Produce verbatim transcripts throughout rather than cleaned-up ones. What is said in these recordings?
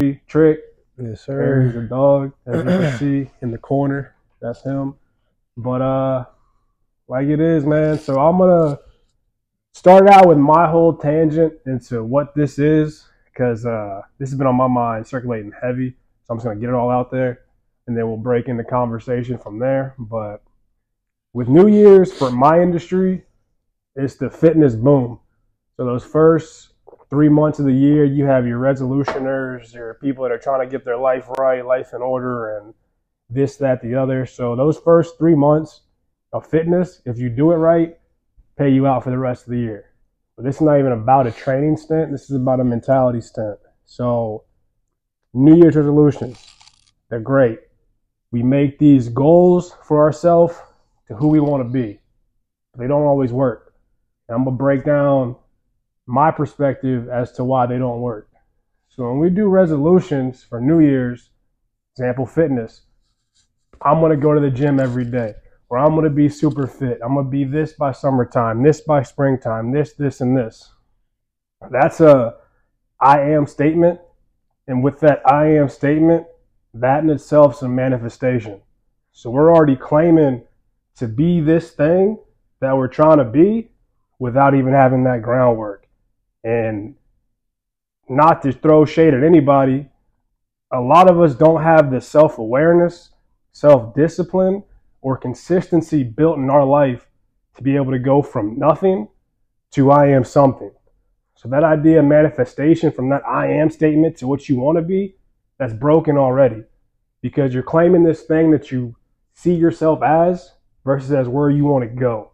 Trick. Yes, There's sir. the dog, as you can see in the corner. That's him. But uh, like it is, man. So I'm gonna start out with my whole tangent into what this is, because uh, this has been on my mind, circulating heavy. So I'm just gonna get it all out there, and then we'll break into conversation from there. But with New Year's for my industry, it's the fitness boom. So those first three months of the year, you have your resolutioners, your people that are trying to get their life right, life in order, and this, that, the other. So those first three months of fitness, if you do it right, pay you out for the rest of the year. But this is not even about a training stint. This is about a mentality stint. So New Year's resolutions, they're great. We make these goals for ourselves to who we want to be. They don't always work. And I'm going to break down my perspective as to why they don't work. So when we do resolutions for New Year's, example fitness, I'm going to go to the gym every day, or I'm going to be super fit. I'm going to be this by summertime, this by springtime, this, this, and this. That's a I am statement. And with that I am statement, that in itself is a manifestation. So we're already claiming to be this thing that we're trying to be without even having that groundwork. And not to throw shade at anybody, a lot of us don't have the self-awareness, self-discipline, or consistency built in our life to be able to go from nothing to I am something. So that idea of manifestation, from that I am statement to what you want to be, that's broken already, because you're claiming this thing that you see yourself as versus as where you want to go.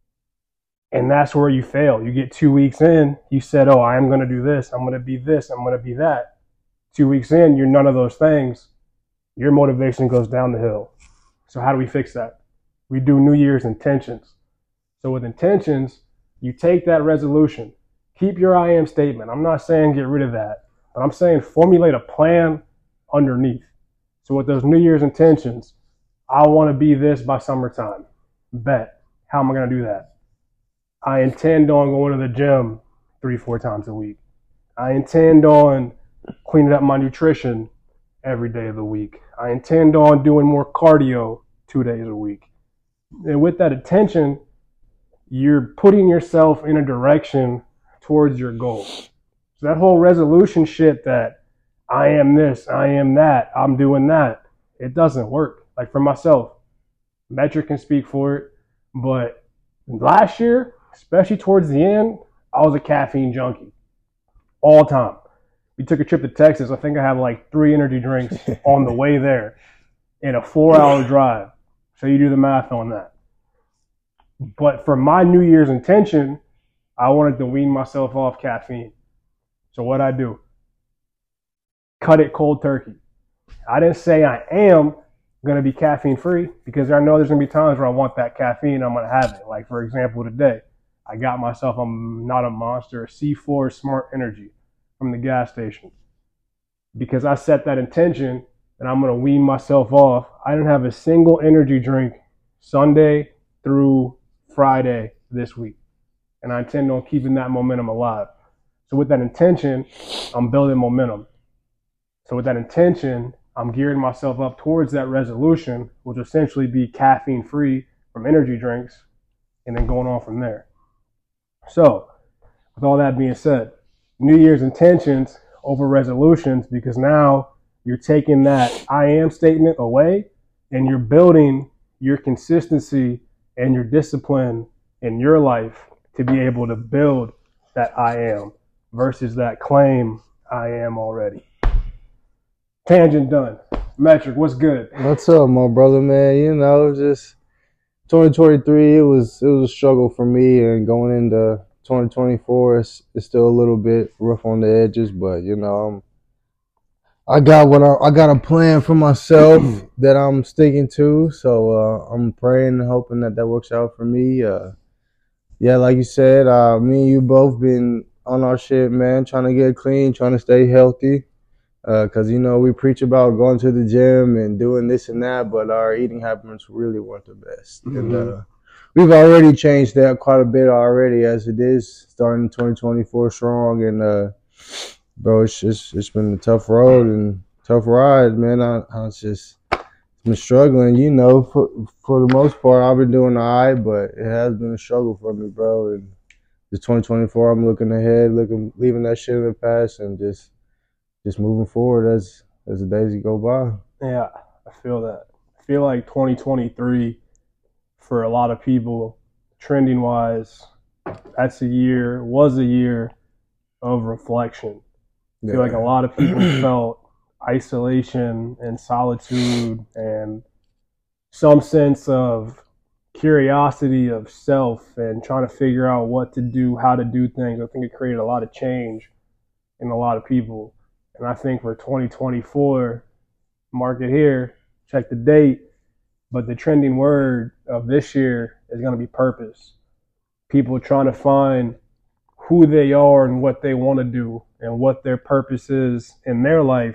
And that's where you fail. You get two weeks in, you said, oh, I'm going to do this. I'm going to be this. I'm going to be that. Two weeks in, you're none of those things. Your motivation goes down the hill. So how do we fix that? We do New Year's intentions. So with intentions, you take that resolution. Keep your I am statement. I'm not saying get rid of that, but I'm saying formulate a plan underneath. So with those New Year's intentions, I want to be this by summertime. Bet. How am I going to do that? I intend on going to the gym three, four times a week. I intend on cleaning up my nutrition every day of the week. I intend on doing more cardio two days a week. And with that intention, you're putting yourself in a direction towards your goal. So that whole resolution shit that I am this, I am that, I'm doing that, it doesn't work. Like for myself, Metric can speak for it, but last year, especially towards the end, I was a caffeine junkie all the time. We took a trip to Texas. I think I had like three energy drinks on the way there in a four-hour drive. So you do the math on that. But for my New Year's intention, I wanted to wean myself off caffeine. So what I do? Cut it cold turkey. I didn't say I am going to be caffeine free, because I know there's going to be times where I want that caffeine. I'm going to have it. Like for example, today, I got myself, I'm not a monster, a C four Smart Energy from the gas station, because I set that intention and I'm going to wean myself off. I didn't have a single energy drink Sunday through Friday this week, and I intend on keeping that momentum alive. So with that intention, I'm building momentum. So with that intention, I'm gearing myself up towards that resolution, which will essentially be caffeine free from energy drinks, and then going on from there. So with all that being said, New Year's intentions over resolutions, because now you're taking that I am statement away and you're building your consistency and your discipline in your life to be able to build that I am versus that claim I am already. Tangent done. Metric, what's good? What's up, my brother, man? You know, just twenty twenty-three, it was it was a struggle for me, and going into twenty twenty-four, it's, it's still a little bit rough on the edges, but you know, I'm, I got what I, I got a plan for myself that I'm sticking to, so uh, I'm praying and hoping that that works out for me. Uh, yeah, like you said, uh, me and you both been on our shit, man, trying to get clean, trying to stay healthy. Because, uh, you know, we preach about going to the gym and doing this and that, but our eating habits really weren't the best. Mm-hmm. And uh, we've already changed that quite a bit already, as it is starting twenty twenty-four strong. And uh, bro, it's just it's been a tough road and tough ride, man. I, I was just been struggling, you know. For for the most part, I've been doing all right, but it has been a struggle for me, bro. And the twenty twenty-four, I'm looking ahead, looking leaving that shit in the past, and just just moving forward as as the days go by. Yeah, I feel that. I feel like twenty twenty-three for a lot of people, trending wise, that's a year was a year of reflection. I feel Yeah. like a lot of people felt isolation and solitude and some sense of curiosity of self and trying to figure out what to do, how to do things. I think it created a lot of change in a lot of people. And I think for twenty twenty-four, mark it here, check the date, but the trending word of this year is going to be purpose. People trying to find who they are and what they want to do and what their purpose is in their life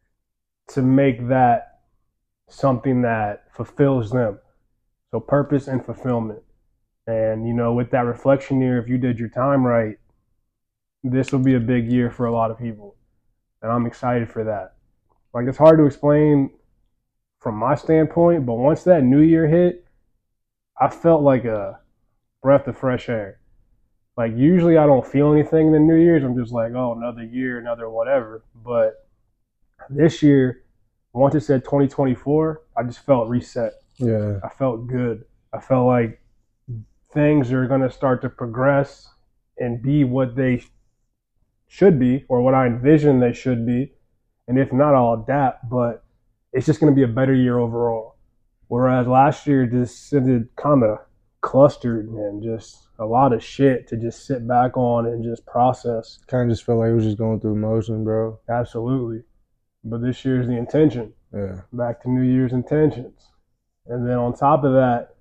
to make that something that fulfills them. So purpose and fulfillment. And, you know, with that reflection year, if you did your time right, this will be a big year for a lot of people. And I'm excited for that. Like, it's hard to explain from my standpoint, but once that new year hit, I felt like a breath of fresh air. Like, usually I don't feel anything in the New Year's. I'm just like, oh, another year, another whatever. But this year, once it said twenty twenty-four, I just felt reset. Yeah. I felt good. I felt like things are going to start to progress and be what they should be or what I envision they should be. And if not, I'll adapt. But it's just going to be a better year overall. Whereas last year just sounded kind of clustered and just a lot of shit to just sit back on and just process. Kind of just felt like it was just going through the motion, bro. Absolutely. But this year's the intention. Yeah. Back to New Year's intentions. And then on top of that,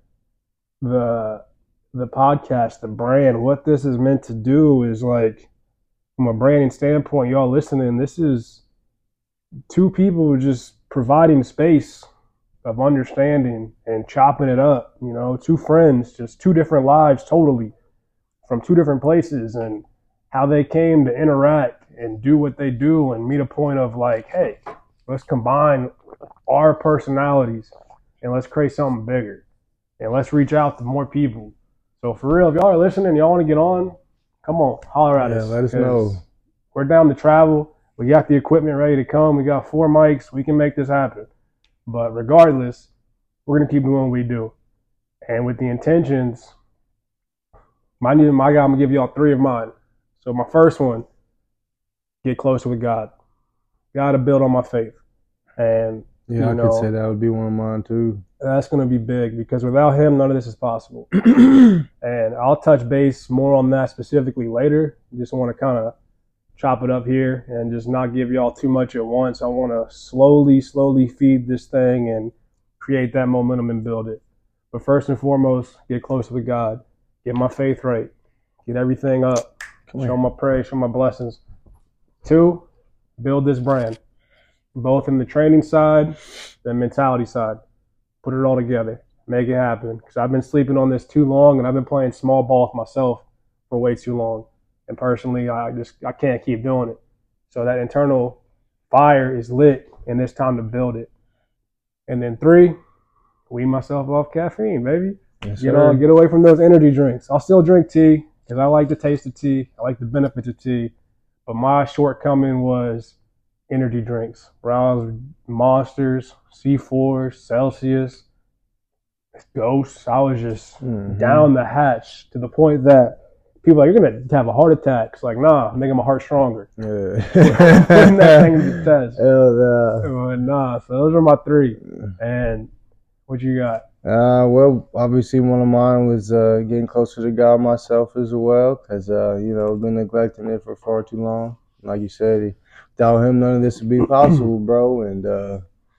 the the podcast, the brand, what this is meant to do is like, from a branding standpoint, y'all listening, this is two people just providing space of understanding and chopping it up, you know, two friends, just two different lives totally from two different places and how they came to interact and do what they do and meet a point of like, hey, let's combine our personalities and let's create something bigger and let's reach out to more people. So for real, if y'all are listening, y'all want to get on, come on, holler at Yeah, us. let us know. We're down to travel. We got the equipment ready to come. We got four mics. We can make this happen. But regardless, we're going to keep doing what we do. And with the intentions, my new, my guy, I'm going to give y'all three of mine. So my first one, get closer with God. Got to build on my faith. And, Yeah, you I know, could say that would be one of mine too. That's going to be big because without him, none of this is possible. And I'll touch base more on that specifically later. Just want to kind of chop it up here and just not give y'all too much at once. I want to slowly, slowly feed this thing and create that momentum and build it. But first and foremost, get closer with God. Get my faith right. Get everything up. Come show here. my praise, show my blessings. Two, build this brand. Both in the training side, the mentality side. Put it all together. Make it happen. Because I've been sleeping on this too long and I've been playing small ball with myself for way too long. And personally, I just I can't keep doing it. So that internal fire is lit and it's time to build it. And then three, wean myself off caffeine, baby. Yes, Get sir. on, get away from those energy drinks. I'll still drink tea because I like the taste of tea. I like the benefits of tea. But my shortcoming was energy drinks. Browse Monsters, C fours, Celsius, Ghosts. I was just Mhm. down the hatch to the point that people are like, you're going to have a heart attack. It's like, nah, I'm making my heart stronger. Yeah. Putting that thing to the test. Hell yeah. But nah, so those are my three. And what you got? Uh, well, obviously one of mine was uh, getting closer to God myself as well, because uh, you know, been neglecting it for far too long. Like you said, without him, none of this would be possible, bro. And uh,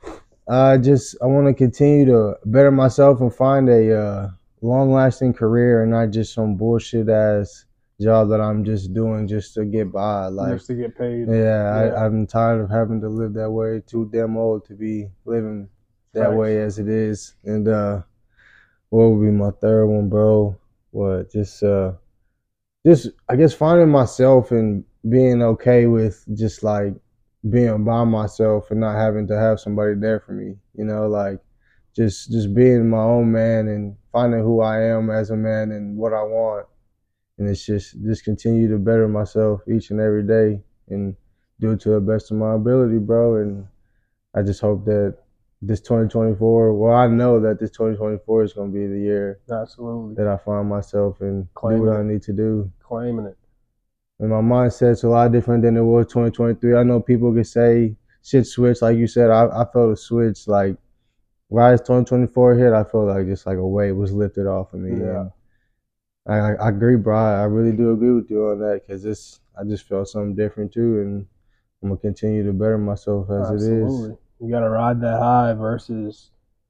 I just I want to continue to better myself and find a uh, long-lasting career, and not just some bullshit ass job that I'm just doing just to get by. Like, Just to get paid. yeah, Yeah. I, I'm tired of having to live that way. Too damn old to be living that Facts. way as it is. And uh what would be my third one, bro? What just uh just I guess finding myself and being okay with just like being by myself and not having to have somebody there for me, you know, like just just being my own man and finding who I am as a man and what I want. And it's just just continue to better myself each and every day and do it to the best of my ability, bro. And I just hope that this twenty twenty-four, well, I know that this twenty twenty-four is going to be the year Absolutely. that I find myself and Claiming do what it. I need to do. Claiming it. And my mindset's a lot different than it was twenty twenty-three. I know people could say shit switch, like you said. I, I felt a switch, like right as twenty twenty-four hit, I felt like just like a weight was lifted off of me. Yeah. And I, I agree, bro. I really do agree with you on that because this, I just felt something different too, and I'm gonna continue to better myself as Absolutely. it is. You gotta ride that high versus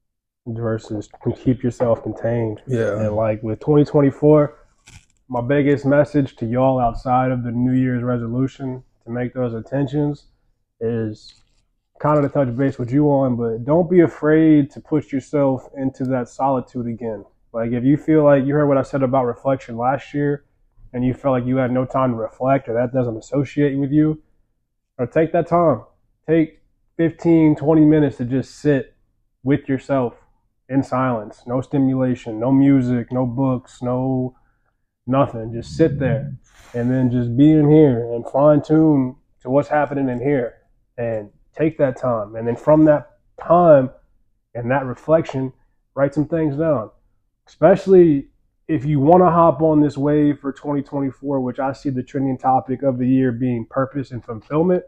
versus keep yourself contained. Yeah. And like with twenty twenty-four, my biggest message to y'all outside of the New Year's resolution to make those intentions is kind of to touch base with you on, but don't be afraid to push yourself into that solitude again. Like if you feel like you heard what I said about reflection last year and you felt like you had no time to reflect or that doesn't associate with you, or take that time. Take fifteen, twenty minutes to just sit with yourself in silence. No stimulation, no music, no books, no nothing. Just sit there and then just be in here and fine tune to what's happening in here and take that time. And then from that time and that reflection, write some things down. Especially if you want to hop on this wave for twenty twenty-four, which I see the trending topic of the year being purpose and fulfillment,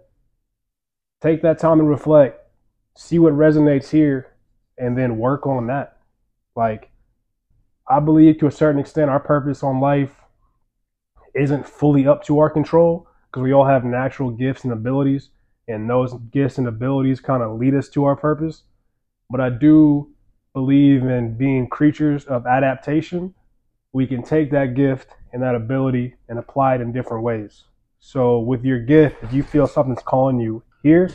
take that time and reflect, see what resonates here, and then work on that. Like, I believe to a certain extent our purpose on life isn't fully up to our control because we all have natural gifts and abilities, and those gifts and abilities kind of lead us to our purpose. But I do believe in being creatures of adaptation. We can take that gift and that ability and apply it in different ways. So with your gift, if you feel something's calling you here,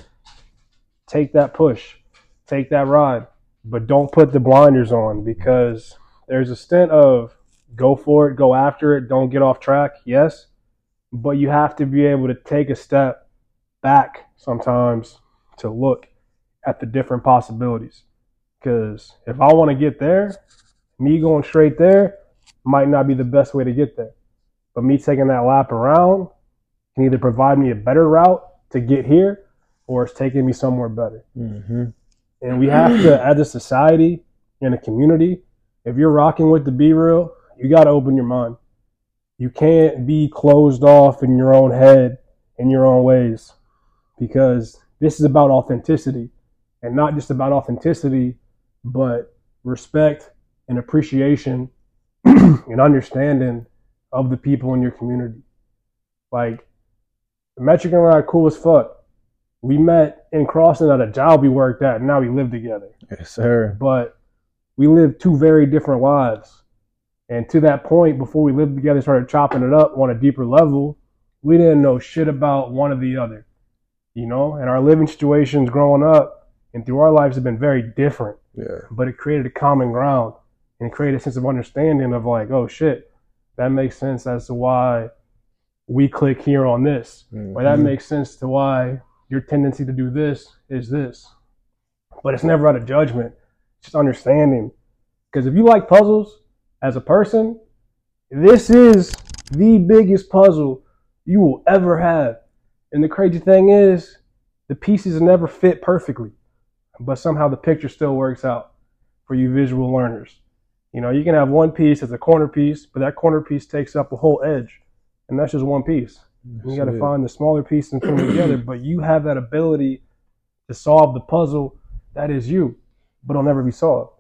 take that push, take that ride, but don't put the blinders on because there's a stint of go for it, go after it, don't get off track, yes, but you have to be able to take a step back sometimes to look at the different possibilities. Because if I want to get there, me going straight there might not be the best way to get there. But me taking that lap around can either provide me a better route to get here or it's taking me somewhere better. Mm-hmm. And we have to, as a society and a community, if you're rocking with the Be Real, you got to open your mind. You can't be closed off in your own head, in your own ways, because this is about authenticity, and not just about authenticity, but respect and appreciation and understanding of the people in your community. Like, Metric and I are cool as fuck. We met in Crossing at a job we worked at, and now we live together. Yes, sir. But we lived two very different lives. And to that point, before we lived together, started chopping it up on a deeper level, we didn't know shit about one or the other. You know, and our living situations growing up and through our lives have been very different. Yeah. But it created a common ground and it created a sense of understanding of like, oh shit, that makes sense as to why we click here on this. Mm-hmm. Or that makes sense to why your tendency to do this is this. But it's never out of judgment. It's just understanding. Because if you like puzzles as a person, this is the biggest puzzle you will ever have. And the crazy thing is, the pieces never fit perfectly, but somehow the picture still works out for you visual learners. You know, you can have one piece as a corner piece, but that corner piece takes up a whole edge, and that's just one piece. You got to find the smaller pieces and put them together, but you have that ability to solve the puzzle that is you, but it'll never be solved.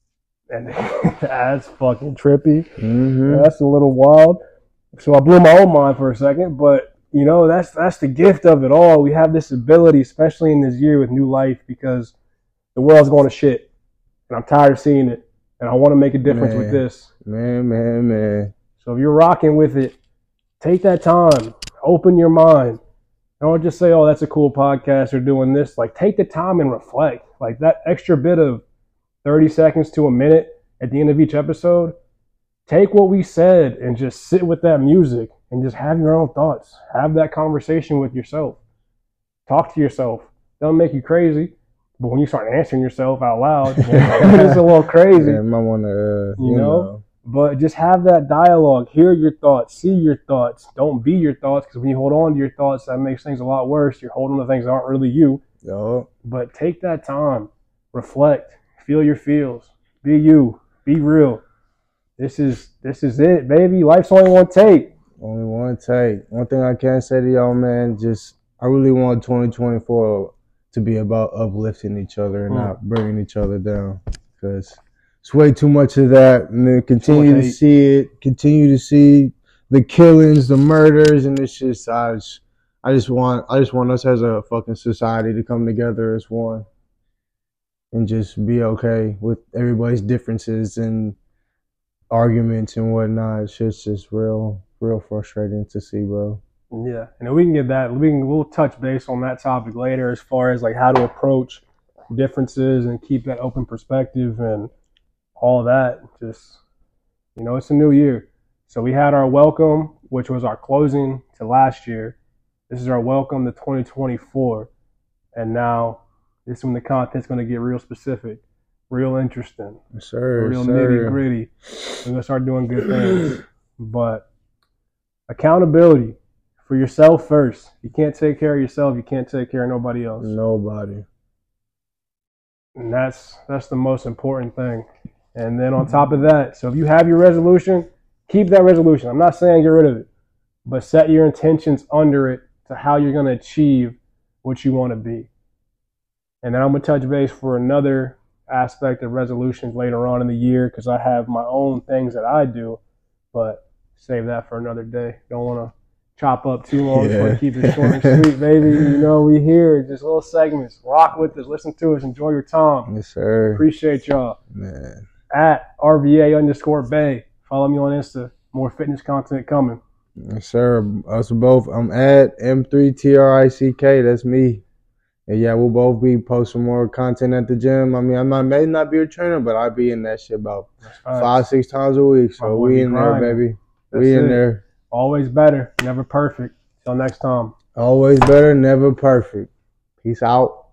And that's fucking trippy. Mm-hmm. That's a little wild. So I blew my own mind for a second, but you know, that's that's the gift of it all. We have this ability, especially in this year with new life, because the world's going to shit. And I'm tired of seeing it. And I want to make a difference man, with this. Man, man, man. So if you're rocking with it, take that time. Open your mind. Don't just say, oh, that's a cool podcast or doing this. Like, take the time and reflect. Like, that extra bit of thirty seconds to a minute at the end of each episode, take what we said and just sit with that music and just have your own thoughts. Have that conversation with yourself. Talk to yourself. Don't make you crazy, but when you start answering yourself out loud, it's a little crazy. Yeah, might want to, uh, you, you know? know. But just have that dialogue. Hear your thoughts. See your thoughts. Don't be your thoughts, because when you hold on to your thoughts, that makes things a lot worse. You're holding on to things that aren't really you. Yo. But take that time. Reflect. Feel your feels. Be you. Be real. This is this is it, baby. Life's only one take. Only one take. One thing I can say to y'all, man, just I really want twenty twenty-four to be about uplifting each other and mm. not bringing each other down, because it's way too much of that. And then continue to see it, continue to see the killings, the murders, and it's just I just I just want I just want us as a fucking society to come together as one and just be okay with everybody's differences and arguments and whatnot. It's just just real real frustrating to see, bro. Yeah, and we can get that. We can we'll touch base on that topic later, as far as like how to approach differences and keep that open perspective and all that. Just, you know, it's a new year, so we had our welcome, which was our closing to last year. This is our welcome to twenty twenty-four, and now this is when the content's going to get real specific, real interesting, yes, sir, real sir. nitty gritty. We're gonna start doing good things, but accountability. For yourself first. You can't take care of yourself. You can't take care of nobody else. Nobody. And that's that's the most important thing. And then on top of that, so if you have your resolution, keep that resolution. I'm not saying get rid of it, but set your intentions under it to how you're going to achieve what you want to be. And then I'm going to touch base for another aspect of resolutions later on in the year, because I have my own things that I do, but save that for another day. Don't want to chop up too long. Yeah. To keep it short and sweet, baby. You know, we here, just little segments. Rock with us, listen to us, enjoy your time. Yes, sir. Appreciate y'all. Man. At R V A underscore Bay. Follow me on Insta. More fitness content coming. Yes, sir. Us both. I'm at M three T R I C K. That's me. And yeah, we'll both be posting more content at the gym. I mean, I might may not be a trainer, but I'll be in that shit about right. five, six times a week. So we in grinding. There, baby. That's we in it. There. Always better, never perfect. Till next time. Always better, never perfect. Peace out.